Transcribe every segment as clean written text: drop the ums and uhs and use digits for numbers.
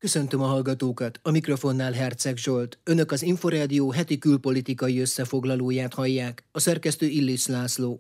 Köszöntöm a hallgatókat, a mikrofonnál Herceg Zsolt. Önök az Inforádió heti külpolitikai összefoglalóját hallják, a szerkesztő Illis László.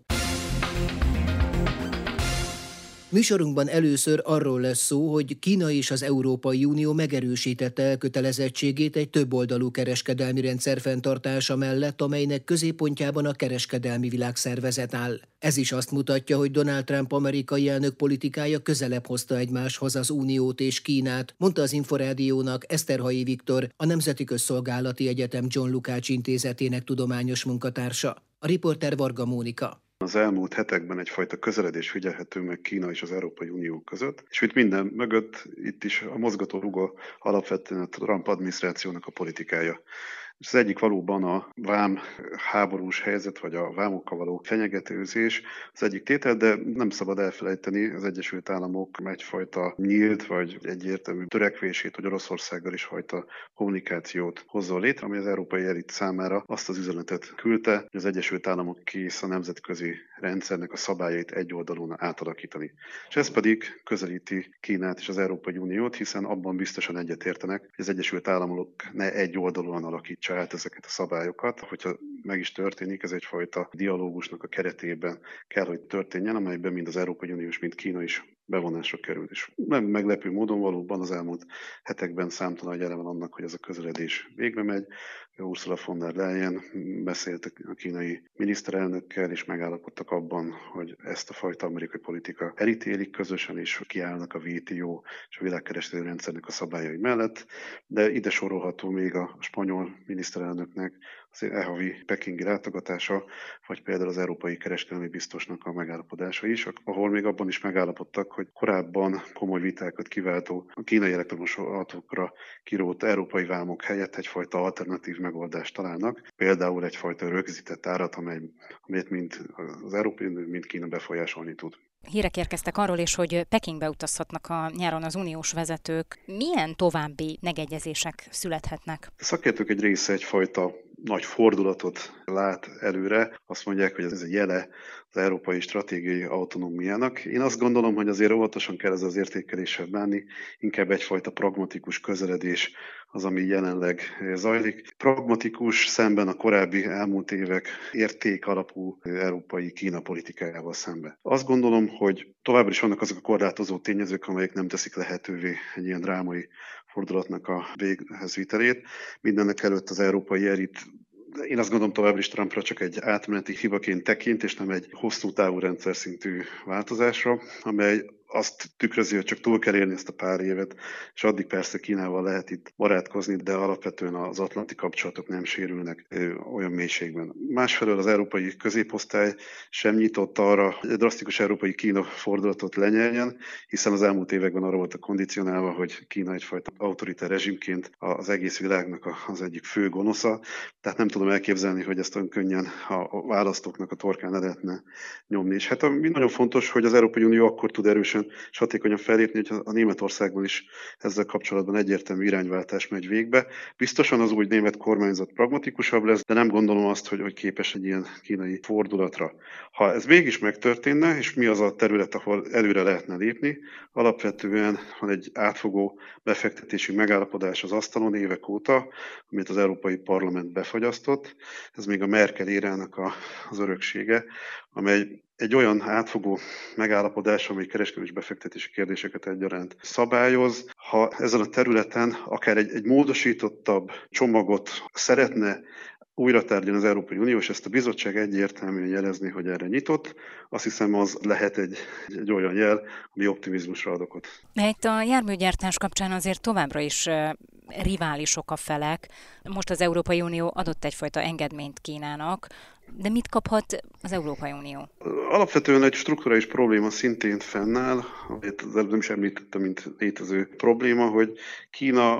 Műsorunkban először arról lesz szó, hogy Kína és az Európai Unió megerősítette elkötelezettségét egy többoldalú kereskedelmi rendszer fenntartása mellett, amelynek középpontjában a kereskedelmi világszervezet áll. Ez is azt mutatja, hogy Donald Trump amerikai elnök politikája közelebb hozta egymáshoz az Uniót és Kínát, mondta az Inforádiónak Eszterhalyi Viktor, a Nemzeti Közszolgálati Egyetem John Lukács intézetének tudományos munkatársa. A riporter Varga Mónika. Az elmúlt hetekben egyfajta közeledés figyelhető meg Kína és az Európai Unió között, és itt minden mögött itt is a mozgatórugó alapvetően a Trump adminisztrációnak a politikája. Az egyik valóban a vám háborús helyzet, vagy a vámokkal való fenyegetőzés az egyik tétel, de nem szabad elfelejteni az Egyesült Államok egyfajta nyílt, vagy egyértelmű törekvését, hogy Oroszországgal is fajta kommunikációt hozzon létre, ami az európai elit számára azt az üzenetet küldte, hogy az Egyesült Államok kész a nemzetközi rendszernek a szabályait egyoldalúan átalakítani. És ez pedig közelíti Kínát és az Európai Uniót, hiszen abban biztosan egyetértenek, hogy az Egyesült Államok ne egyoldalúan alakítsa át ezeket a szabályokat. Hogyha meg is történik, ez egyfajta dialógusnak a keretében kell, hogy történjen, amelyben mind az Európai Unió és mind Kína is bevonásra kerül. És nem meglepő módon valóban az elmúlt hetekben számtalan jele van annak, hogy ez a közeledés végbe megy. Ursula von der Leyen beszélt a kínai miniszterelnökkel, és megállapodtak abban, hogy ezt a fajta amerikai politika elítélik közösen, és kiállnak a WTO és a világkereskedelmi rendszernek a szabályai mellett, de ide sorolható még a spanyol miniszterelnöknek az e-havi pekingi látogatása, vagy például az európai kereskedelmi biztosnak a megállapodása is, ahol még abban is megállapodtak, hogy korábban komoly vitákat kiváltó a kínai elektromos autókra kirótt európai vámok helyett egyfajta alternatív megoldást találnak, például egyfajta rögzített árat, amelyet mind az Európai Unió, mind Kína befolyásolni tud. Hírek érkeztek arról is, hogy Pekingbe utazhatnak a nyáron az uniós vezetők. Milyen további megegyezések születhetnek? A szakértők egy része egyfajta nagy fordulatot lát előre. Azt mondják, hogy ez egy jele az európai stratégiai autonómiának. Én azt gondolom, hogy azért óvatosan kell ezzel az értékeléssel bánni, inkább egyfajta pragmatikus közeledés az, ami jelenleg zajlik. Pragmatikus szemben a korábbi elmúlt évek érték alapú európai Kína politikájával szemben. Azt gondolom, hogy továbbra is vannak azok a korlátozó tényezők, amelyek nem teszik lehetővé egy ilyen drámai fordulatnak a véghez vitelét. Mindenek előtt az európai elit, én azt gondolom továbbra is Trumpra csak egy átmeneti hibaként tekint, és nem egy hosszú távú rendszer szintű változásra, amely azt tükrözi, hogy csak túl kell élni ezt a pár évet, és addig persze Kínával lehet itt barátkozni, de alapvetően az atlanti kapcsolatok nem sérülnek olyan mélységben. Másfelől az európai középosztály sem nyitott arra, hogy egy drasztikus európai Kína fordulatot lenyeljen, hiszen az elmúlt években arra volt a kondicionálva, hogy Kína egyfajta autoritár rezsimként az egész világnak az egyik fő gonosza, tehát nem tudom elképzelni, hogy ezt olyan könnyen a választóknak a torkán le lehetne nyomni. És hát ami nagyon fontos, hogy az Európai Unió akkor tud erősen és hatékonyan fellépni, hogy a Németországban is ezzel kapcsolatban egyértelmű irányváltás megy végbe. Biztosan az új német kormányzat pragmatikusabb lesz, de nem gondolom azt, hogy képes egy ilyen kínai fordulatra. Ha ez mégis megtörténne, és mi az a terület, ahol előre lehetne lépni, alapvetően van egy átfogó befektetési megállapodás az asztalon évek óta, amit az Európai Parlament befagyasztott. Ez még a Merkel érának az öröksége, amely egy olyan átfogó megállapodás, amely kereskedelmi és befektetési kérdéseket egyaránt szabályoz. Ha ezen a területen akár egy módosítottabb csomagot szeretne újra tárgyalni az Európai Unió, és ezt a bizottság egyértelműen jelezni, hogy erre nyitott, azt hiszem az lehet egy olyan jel, ami optimizmusra ad okot. De itt a járműgyártás kapcsán azért továbbra is riválisok a felek. Most az Európai Unió adott egyfajta engedményt Kínának, de mit kaphat az Európai Unió? Alapvetően egy strukturális probléma szintén fennáll, amit az előbb nem is említettem, mint létező probléma, hogy Kína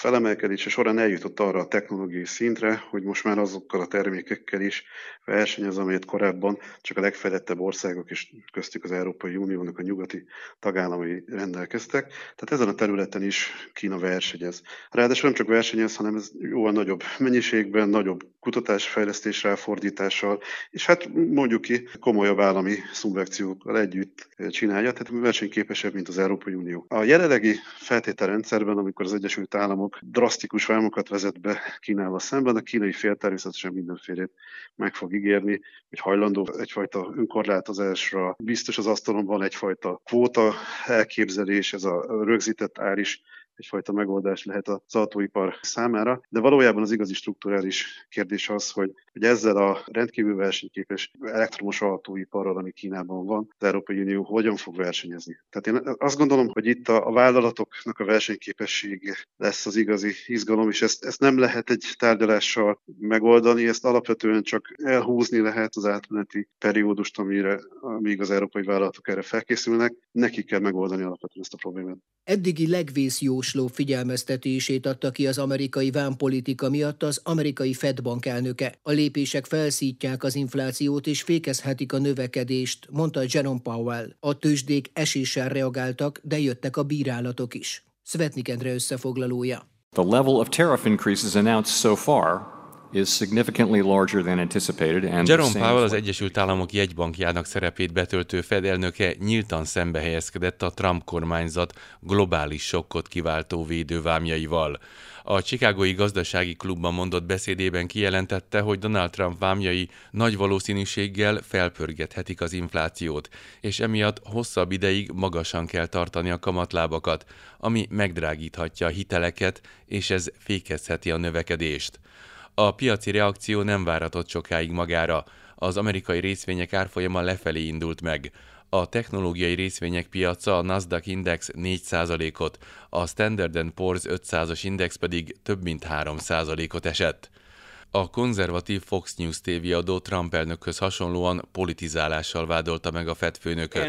felemelkedése során eljutott arra a technológiai szintre, hogy most már azokkal a termékekkel is versenyez, amelyet korábban csak a legfejlettebb országok és köztük az Európai Uniónak a nyugati tagállamai rendelkeztek. Tehát ezen a területen is Kína versenyez. Ráadásul nem csak versenyez, hanem ez jóval nagyobb mennyiségben, nagyobb kutatásfejlesztés ráfordítással, és hát mondjuk ki komolyabb állami szubvenciókkal együtt csinálja, tehát versenyképesebb, mint az Európai Unió. A jelenlegi feltételrendszerben, amikor az Egyesült Államok drasztikus vámokat vezet be Kínával szemben, a kínai fél természetesen mindenfélét meg fog ígérni, hogy hajlandó egyfajta önkorlátozásra. Biztos az asztalon van egyfajta kvóta elképzelés, ez a rögzített ár is egyfajta megoldás lehet az autóipar számára, de valójában az igazi strukturális kérdés az, hogy ezzel a rendkívül versenyképes elektromos autóiparral, ami Kínában van, az Európai Unió hogyan fog versenyezni. Tehát én azt gondolom, hogy itt a vállalatoknak a versenyképessége lesz az igazi izgalom, és ezt nem lehet egy tárgyalással megoldani, ezt alapvetően csak elhúzni lehet az átmeneti periódust, amíg az európai vállalatok erre felkészülnek. Nekik kell megoldani alapvetően ezt a problémát. Eddigi legvészjósló figyelmeztetését adta ki az amerikai vámpolitika miatt az amerikai Fed bank elnöke. A lépések felszítják az inflációt és fékezhetik a növekedést, mondta Jerome Powell. A tőzsdék eséssel reagáltak, de jöttek a bírálatok is. Szvetnik Endre összefoglalója. The level of tariff increases announced so far is significantly larger than anticipated. Jerome Powell, az Egyesült Államok jegybankjának szerepét betöltő Fed elnöke nyíltan szembe helyezkedett a Trump kormányzat globális sokkot kiváltó védővámjaival. A Chicagói Gazdasági Klubban mondott beszédében kijelentette, hogy Donald Trump vámjai nagy valószínűséggel felpörgethetik az inflációt, és emiatt hosszabb ideig magasan kell tartani a kamatlábakat, ami megdrágíthatja a hiteleket, és ez fékezheti a növekedést. A piaci reakció nem várhatott sokáig magára, az amerikai részvények árfolyama lefelé indult meg. A technológiai részvények piaca a Nasdaq Index 4%-ot, a Standard & Poor's 500-as index pedig több mint 3%-ot esett. A konzervatív Fox News TV adó Trump elnökhöz hasonlóan politizálással vádolta meg a Fed főnököt.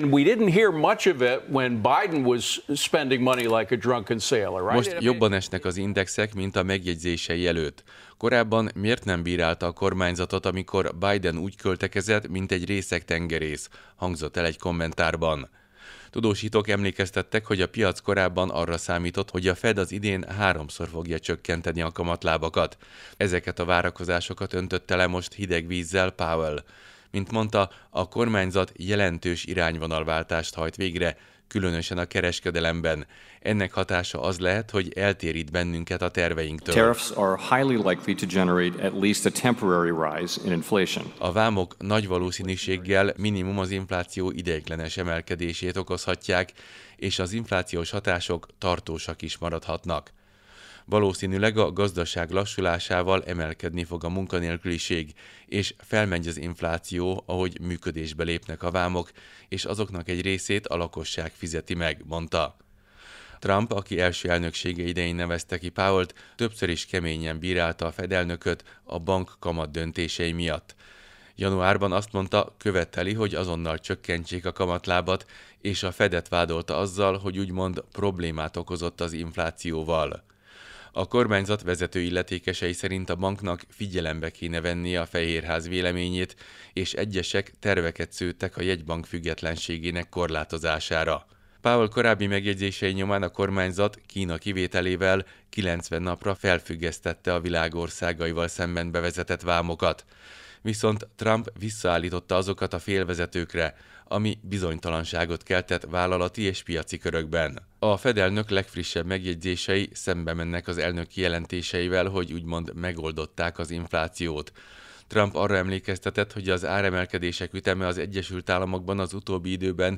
Most jobban esnek az indexek, mint a megjegyzései előtt. Korábban miért nem bírálta a kormányzatot, amikor Biden úgy költekezett, mint egy részeg tengerész, hangzott el egy kommentárban. Tudósítók emlékeztettek, hogy a piac korábban arra számított, hogy a Fed az idén 3-szor fogja csökkenteni a kamatlábakat. Ezeket a várakozásokat öntötte le most hideg vízzel Powell. Mint mondta, a kormányzat jelentős irányvonalváltást hajt végre, különösen a kereskedelemben. Ennek hatása az lehet, hogy eltérít bennünket a terveinktől. Tariffs are highly likely to generate at least a temporary rise in inflation. A vámok nagy valószínűséggel minimum az infláció ideiglenes emelkedését okozhatják, és az inflációs hatások tartósak is maradhatnak. Valószínűleg a gazdaság lassulásával emelkedni fog a munkanélküliség, és felmegy az infláció, ahogy működésbe lépnek a vámok, és azoknak egy részét a lakosság fizeti meg, mondta. Trump, aki első elnöksége idején nevezte ki Powellt, többször is keményen bírálta a Fed elnököt a bank kamat döntései miatt. Januárban azt mondta, követeli, hogy azonnal csökkentsék a kamatlábat, és a Fedet vádolta azzal, hogy úgymond problémát okozott az inflációval. A kormányzat vezető illetékesei szerint a banknak figyelembe kéne vennie a Fehérház véleményét, és egyesek terveket szőttek a jegybank függetlenségének korlátozására. Powell korábbi megjegyzései nyomán a kormányzat Kína kivételével 90 napra felfüggesztette a világ országaival szemben bevezetett vámokat. Viszont Trump visszaállította azokat a félvezetőkre, ami bizonytalanságot keltett vállalati és piaci körökben. A Fed elnök legfrissebb megjegyzései szembe mennek az elnök kijelentéseivel, hogy úgymond megoldották az inflációt. Trump arra emlékeztetett, hogy az áremelkedések üteme az Egyesült Államokban az utóbbi időben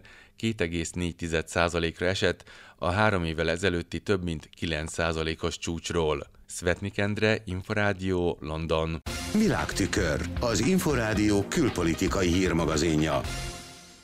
2,4%-ra esett a 3 évvel ezelőtti több mint 9%-os csúcsról. Szvetnik Endre, Inforádió, London. Világtükör, az Inforádió külpolitikai hírmagazinja.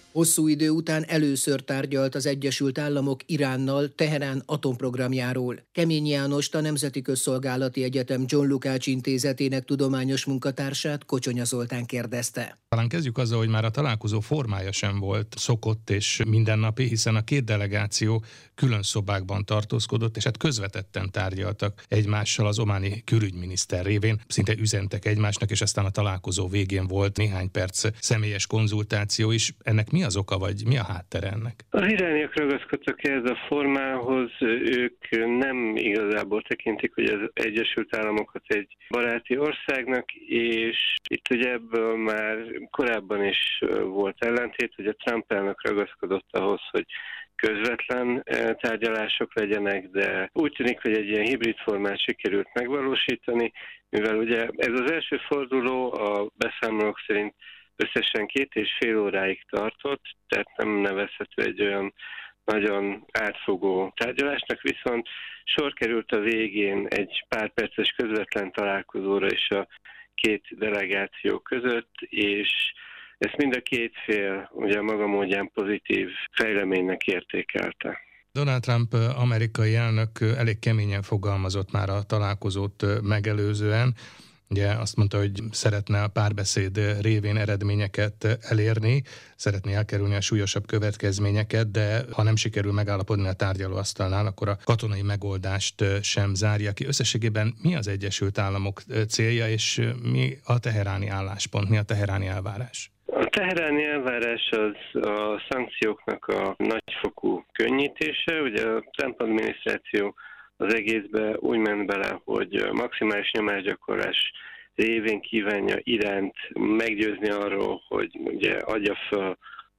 Hosszú idő után először tárgyalt az Egyesült Államok Iránnal Teherán atomprogramjáról. Kemény Jánost, a Nemzeti Közszolgálati Egyetem John Lukács intézetének tudományos munkatársát Kocsonya Zoltán kérdezte. Talán kezdjük azzal, hogy már a találkozó formája sem volt szokott és mindennapi, hiszen a két delegáció külön szobákban tartózkodott, és hát közvetetten tárgyaltak egymással az ománi külügyminiszter révén. Szinte üzentek egymásnak, és aztán a találkozó végén volt néhány perc személyes konzultáció is. Ennek mi az oka, vagy mi a háttere ennek? Az irániak ragaszkodtak ehhez a formához, ők nem igazából tekintik, hogy az Egyesült Államokat egy baráti országnak, és itt ugye ebből már korábban is volt ellentét, hogy a Trump elnök ragaszkodott ahhoz, hogy közvetlen tárgyalások legyenek, de úgy tűnik, hogy egy ilyen hibrid formát sikerült megvalósítani, mivel ugye ez az első forduló a beszámolók szerint összesen 2,5 óráig tartott, tehát nem nevezhető egy olyan nagyon átfogó tárgyalásnak, viszont sor került a végén egy pár perces közvetlen találkozóra is a két delegáció között, és ezt mind a két fél ugye a maga módján pozitív fejleménynek értékelte. Donald Trump amerikai elnök elég keményen fogalmazott már a találkozót megelőzően. Ugye azt mondta, hogy szeretne a párbeszéd révén eredményeket elérni, szeretné elkerülni a súlyosabb következményeket, de ha nem sikerül megállapodni a tárgyalóasztalnál, akkor a katonai megoldást sem zárja ki. Összességében mi az Egyesült Államok célja, és mi a teheráni álláspont, mi a teheráni elvárás? A teheráni elvárás az a szankcióknak a nagyfokú könnyítése. Ugye a Trump adminisztráció az egészbe úgy ment bele, hogy maximális nyomásgyakorlás révén kívánja Iránt meggyőzni arról, hogy ugye adja fel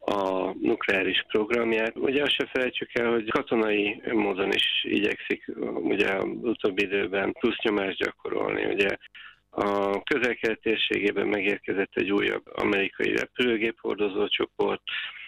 a nukleáris programját. Ugye azt se felejtsük el, hogy katonai módon is igyekszik ugye az utóbbi időben plusz nyomást gyakorolni. Ugye a Közel-Kelet térségében megérkezett egy újabb amerikai repülőgép-hordozó csoport,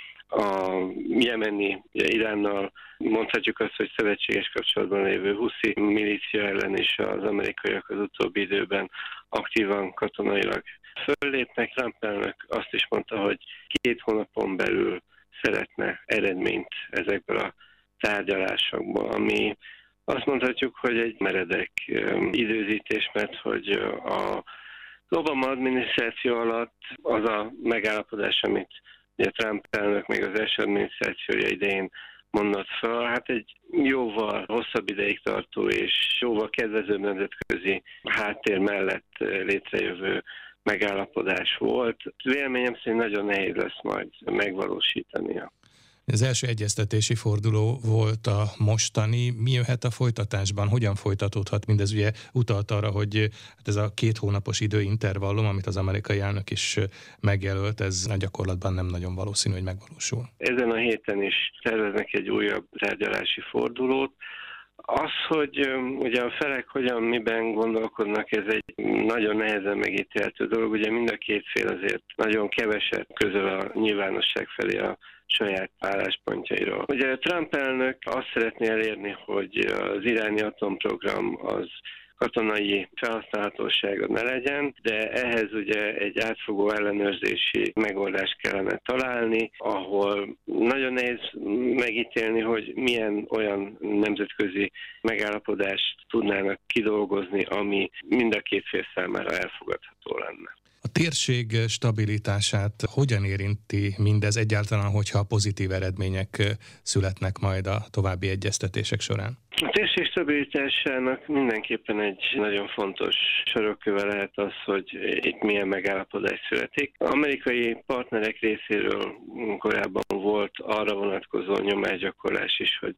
a jemeni, ugye Iránnal mondhatjuk azt, hogy szövetséges kapcsolatban lévő Huszi milícia ellen is az amerikaiak az utóbbi időben aktívan katonailag föllépnek. Trump elnök azt is mondta, hogy 2 hónapon belül szeretne eredményt ezekből a tárgyalásokból, ami azt mondhatjuk, hogy egy meredek időzítés, mert hogy a Obama adminisztráció alatt az a megállapodás, amit ugye Trump elnök még az első adminisztrációja idején mondott fel, hát egy jóval hosszabb ideig tartó és jóval kedvezőbb nemzetközi háttér mellett létrejövő megállapodás volt. Véleményem szerint nagyon nehéz lesz majd megvalósítania. Az első egyeztetési forduló volt a mostani. Mi jöhet a folytatásban? Hogyan folytatódhat? Mindez ugye utalt arra, hogy hát ez a 2 hónapos időintervallum, amit az amerikai elnök is megjelölt, ez a gyakorlatban nem nagyon valószínű, hogy megvalósul. Ezen a héten is terveznek egy újabb tárgyalási fordulót. Az, hogy ugye a felek hogyan, miben gondolkodnak, ez egy nagyon nehezen megítélhető dolog. Ugye mind a két fél azért nagyon keveset közöl a nyilvánosság felé a saját álláspontjairól. Ugye Trump elnök azt szeretné elérni, hogy az iráni atomprogram az katonai felhasználhatósága ne legyen, de ehhez ugye egy átfogó ellenőrzési megoldást kellene találni, ahol nagyon nehéz megítélni, hogy milyen olyan nemzetközi megállapodást tudnának kidolgozni, ami mind a két fél számára elfogadható lenne. A térség stabilitását hogyan érinti mindez egyáltalán, hogyha pozitív eredmények születnek majd a további egyeztetések során? A térség stabilitásának mindenképpen egy nagyon fontos sarokköve lehet az, hogy itt milyen megállapodás születik. Amerikai partnerek részéről korábban volt arra vonatkozó nyomásgyakorlás is, hogy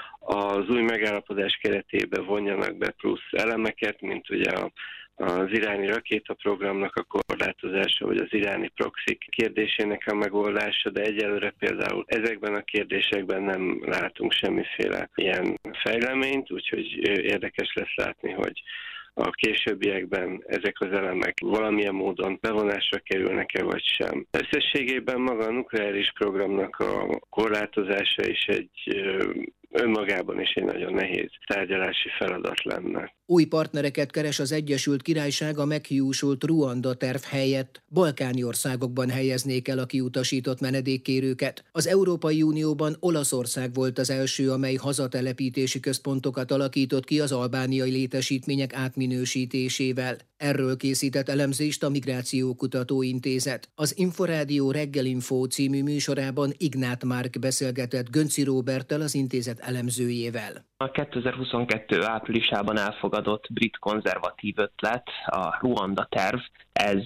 az új megállapodás keretében vonjanak be plusz elemeket, mint ugye az iráni rakétaprogramnak a korlátozása, vagy az iráni proxy kérdésének a megoldása, de egyelőre például ezekben a kérdésekben nem látunk semmiféle ilyen fejleményt, úgyhogy érdekes lesz látni, hogy a későbbiekben ezek az elemek valamilyen módon bevonásra kerülnek-e vagy sem. Összességében maga a nukleáris programnak a korlátozása is egy önmagában is egy nagyon nehéz tárgyalási feladat lenne. Új partnereket keres az Egyesült Királyság a meghiúsult Ruanda terv helyett. Balkáni országokban helyeznék el a kiutasított menedékkérőket. Az Európai Unióban Olaszország volt az első, amely hazatelepítési központokat alakított ki az albániai létesítmények átminősítésével. Erről készített elemzést a Migrációkutató Intézet. Az Inforádió Reggelinfo című műsorában Ignát Márk beszélgetett Gönci Róberttel, az intézet elemzőjével. A 2022 áprilisában elfogadott brit konzervatív ötlet, a Ruanda terv, ez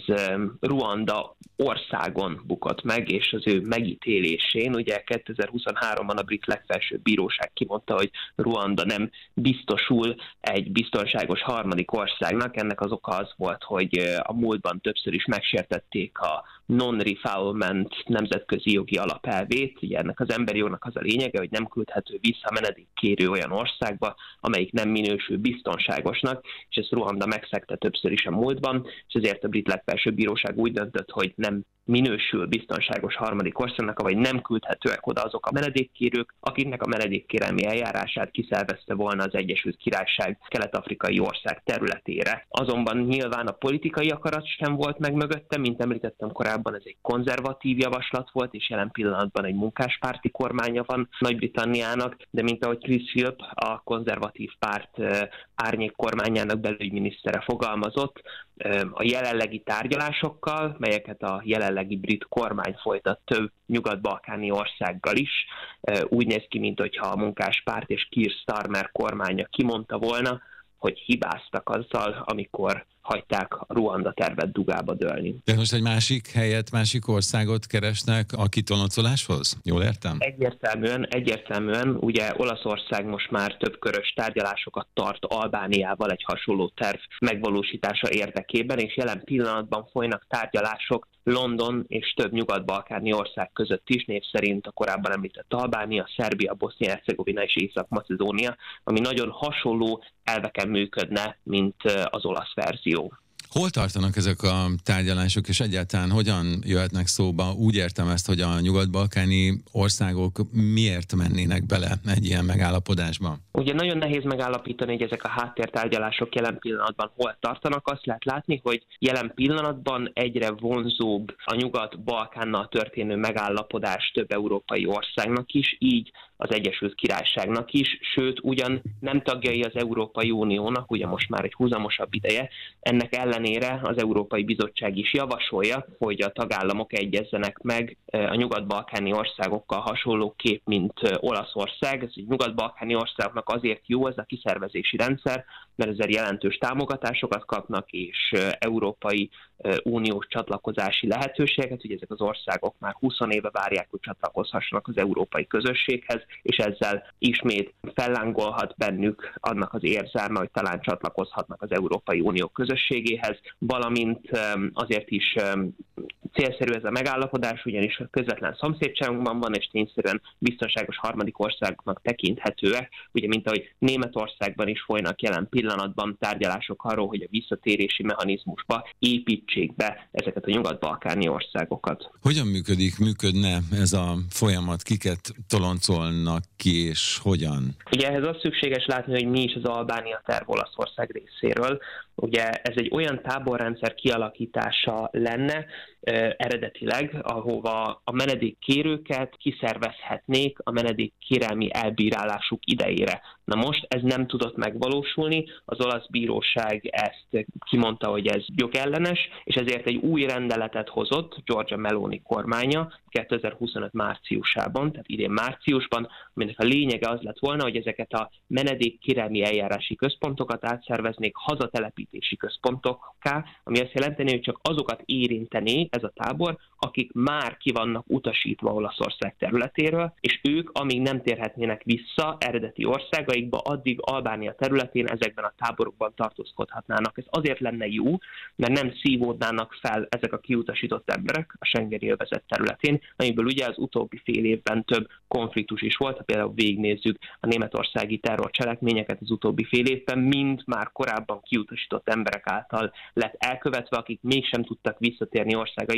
Ruanda országon bukott meg, és az ő megítélésén, ugye 2023-ban a brit legfelsőbb bíróság kimondta, hogy Ruanda nem biztosul egy biztonságos harmadik országnak. Ennek az oka az volt, hogy a múltban többször is megsértették a non-refoulement nemzetközi jogi alapelvét. Ugye ennek az emberi jognak az a lényege, hogy nem küldhető vissza menedékkérő olyan országba, amelyik nem minősül biztonságosnak, és ezt Ruanda megszegte többször is a múltban, és ezért a brit legfelsőbb bíróság úgy döntött, hogy nem minősül biztonságos harmadik országnak, vagy nem küldhetőek oda azok a menedékkérők, akiknek a menedékkérelmi eljárását kiszervezte volna az Egyesült Királyság kelet-afrikai ország területére. Azonban nyilván a politikai akarat sem volt meg mögötte, mint említettem korábban, ez egy konzervatív javaslat volt, és jelen pillanatban egy munkáspárti kormánya van Nagy-Britanniának, de mint ahogy Chris Philp, a konzervatív párt árnyék kormányának belügyminisztere fogalmazott, a jelenlegi tárgyalásokkal, melyeket a jelenlegi brit kormány folytat több nyugat-balkáni országgal is, úgy néz ki, mintha a munkáspárt és Keir Starmer kormánya kimondta volna, hogy hibáztak azzal, amikor hagyták a Ruanda tervet dugába dőlni. De most egy másik országot keresnek a kitoloncoláshoz? Jól értem? Egyértelműen, ugye Olaszország most már többkörös tárgyalásokat tart Albániával egy hasonló terv megvalósítása érdekében, és jelen pillanatban folynak tárgyalások London és több nyugat-balkáni ország között is, név szerint a korábban említett Albánia, Szerbia, Bosznia-Hercegovina és Észak-Macedónia, ami nagyon hasonló elveken működne, mint az olasz verzió. Hol tartanak ezek a tárgyalások, és egyáltalán hogyan jöhetnek szóba? Úgy értem ezt, hogy a nyugat-balkáni országok miért mennének bele egy ilyen megállapodásba? Ugye nagyon nehéz megállapítani, hogy ezek a háttértárgyalások jelen pillanatban hol tartanak. Azt lehet látni, hogy jelen pillanatban egyre vonzóbb a Nyugat-Balkánnal történő megállapodás több európai országnak is, így az Egyesült Királyságnak is, sőt, ugyan nem tagjai az Európai Uniónak, ugye most már egy húzamosabb ideje, ennek ellenére az Európai Bizottság is javasolja, hogy a tagállamok egyezzenek meg a nyugat-balkáni országokkal hasonlóképp, mint Olaszország. Ez a nyugat-balkáni országoknak azért jó ez a kiszervezési rendszer, mert ezzel jelentős támogatásokat kapnak, és Európai Uniós csatlakozási lehetőséget, ugye ezek az országok már 20 éve várják, hogy csatlakozhassanak az európai közösséghez, és ezzel ismét fellángolhat bennük annak az érzelme, hogy talán csatlakozhatnak az Európai Unió közösségéhez, valamint azért is célszerű ez a megállapodás, ugyanis a közvetlen szomszédságunkban van, és tényszerűen biztonságos harmadik országoknak tekinthetőek, ugye mint ahogy Németországban is folynak jelen pillanatban tárgyalások arról, hogy a visszatérési mechanizmusba építsék be ezeket a nyugat-balkáni országokat. Hogyan működne ez a folyamat, kiket toloncolnak ki, és hogyan? Ugye ehhez az szükséges látni, hogy mi is az Albánia terv Olaszország részéről. Ugye ez egy olyan táborrendszer kialakítása lenne eredetileg, ahova a menedékkérőket kiszervezhetnék a menedékkérelmi elbírálásuk idejére. Na most ez nem tudott megvalósulni, az olasz bíróság ezt kimondta, hogy ez jogellenes, és ezért egy új rendeletet hozott Giorgia Meloni kormánya 2025 márciusában, tehát idén márciusban, aminek a lényege az lett volna, hogy ezeket a menedékkérelmi eljárási központokat átszerveznék hazatelepítési központokká, ami azt jelenteni, hogy csak azokat érintené ez a tábor, akik már ki vannak utasítva Olaszország területéről, és ők, amíg nem térhetnének vissza eredeti országaikba, addig Albánia területén ezekben a táborokban tartózkodhatnának. Ez azért lenne jó, mert nem szívódnának fel ezek a kiutasított emberek a schengeni övezet területén, amiből ugye az utóbbi fél évben több konfliktus is volt, ha például végignézzük a németországi terrorcselekményeket az utóbbi fél évben, mind már korábban kiutasított emberek által lett elkövetve, akik mégsem tudtak visszatérni országaikba,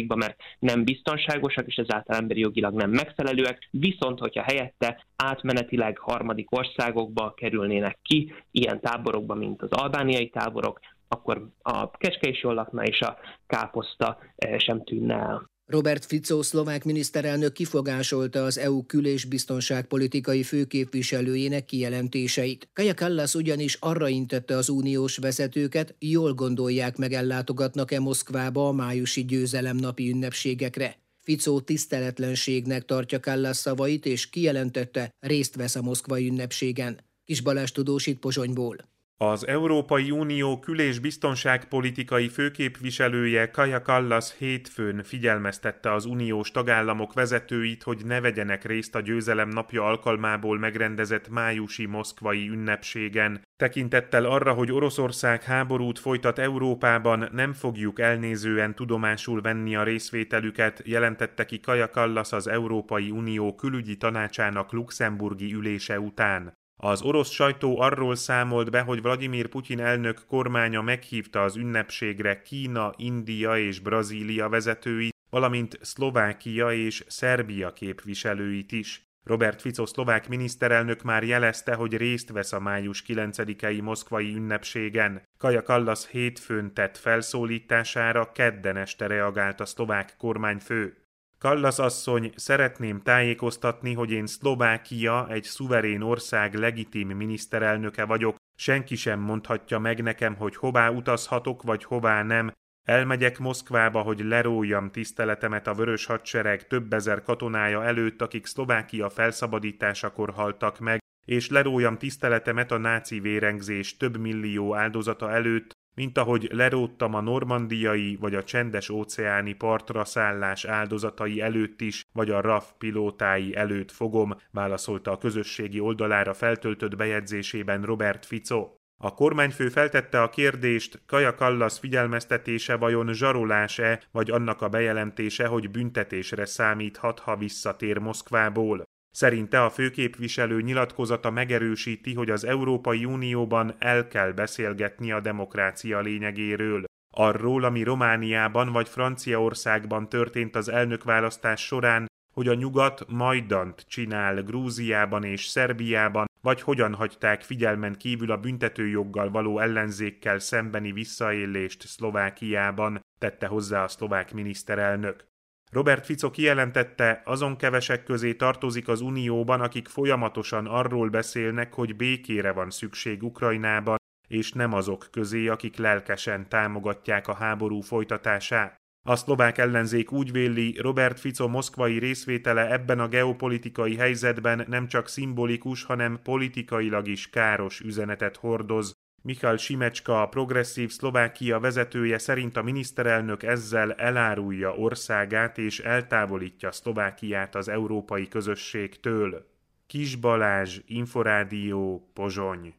országaikba, mert nem biztonságosak, és ezáltal emberi jogilag nem megfelelőek, viszont hogyha helyette átmenetileg harmadik országokba kerülnének ki, ilyen táborokba, mint az albániai táborok, akkor a kecske is jól lakna, és a káposzta sem tűnne el. Robert Fico szlovák miniszterelnök kifogásolta az EU kül- és biztonságpolitikai főképviselőjének kijelentéseit. Kaja Kallas ugyanis arra intette az uniós vezetőket, jól gondolják meg, ellátogatnak-e Moszkvába a májusi győzelemnapi ünnepségekre. Fico tiszteletlenségnek tartja Kallas szavait, és kijelentette, részt vesz a moszkvai ünnepségen. Kis Balázs tudósít Pozsonyból. Az Európai Unió kül- és biztonságpolitikai főképviselője Kaja Kallas hétfőn figyelmeztette az uniós tagállamok vezetőit, hogy ne vegyenek részt a győzelem napja alkalmából megrendezett májusi moszkvai ünnepségen. Tekintettel arra, hogy Oroszország háborút folytat Európában, nem fogjuk elnézően tudomásul venni a részvételüket, jelentette ki Kaja Kallas az Európai Unió külügyi tanácsának luxemburgi ülése után. Az orosz sajtó arról számolt be, hogy Vladimir Putyin elnök kormánya meghívta az ünnepségre Kína, India és Brazília vezetőit, valamint Szlovákia és Szerbia képviselőit is. Robert Fico szlovák miniszterelnök már jelezte, hogy részt vesz a május 9-i moszkvai ünnepségen. Kaja Kallas hétfőn tett felszólítására kedden este reagált a szlovák kormányfő. Kallas asszony, szeretném tájékoztatni, hogy én Szlovákia, egy szuverén ország legitim miniszterelnöke vagyok, senki sem mondhatja meg nekem, hogy hová utazhatok vagy hová nem. Elmegyek Moszkvába, hogy leróljam tiszteletemet a Vörös Hadsereg több ezer katonája előtt, akik Szlovákia felszabadításakor haltak meg, és leróljam tiszteletemet a náci vérengzés több millió áldozata előtt, mint ahogy leróttam a normandiai vagy a csendes-óceáni partra szállás áldozatai előtt is, vagy a RAF pilótái előtt fogom, válaszolta a közösségi oldalára feltöltött bejegyzésében Robert Fico. A kormányfő feltette a kérdést, Kaja Kallas figyelmeztetése vajon zsarolás-e, vagy annak a bejelentése, hogy büntetésre számíthat, ha visszatér Moszkvából. Szerinte a főképviselő nyilatkozata megerősíti, hogy az Európai Unióban el kell beszélgetni a demokrácia lényegéről. Arról, ami Romániában vagy Franciaországban történt az elnökválasztás során, hogy a nyugat Majdant csinál Grúziában és Szerbiában, vagy hogyan hagyták figyelmen kívül a büntetőjoggal való ellenzékkel szembeni visszaélést Szlovákiában, tette hozzá a szlovák miniszterelnök. Robert Fico kijelentette, azon kevesek közé tartozik az Unióban, akik folyamatosan arról beszélnek, hogy békére van szükség Ukrajnában, és nem azok közé, akik lelkesen támogatják a háború folytatását. A szlovák ellenzék úgy véli, Robert Fico moszkvai részvétele ebben a geopolitikai helyzetben nem csak szimbolikus, hanem politikailag is káros üzenetet hordoz. Michal Šimečka, a progresszív Szlovákia vezetője szerint a miniszterelnök ezzel elárulja országát és eltávolítja Szlovákiát az európai közösségtől. Kis Balázs, Inforádió, Pozsony.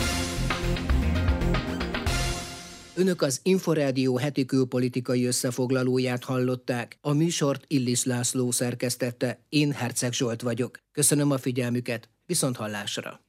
Önök az Inforádió heti külpolitikai összefoglalóját hallották. A műsort Illis László szerkesztette, én Herceg Zsolt vagyok. Köszönöm a figyelmüket, viszonthallásra!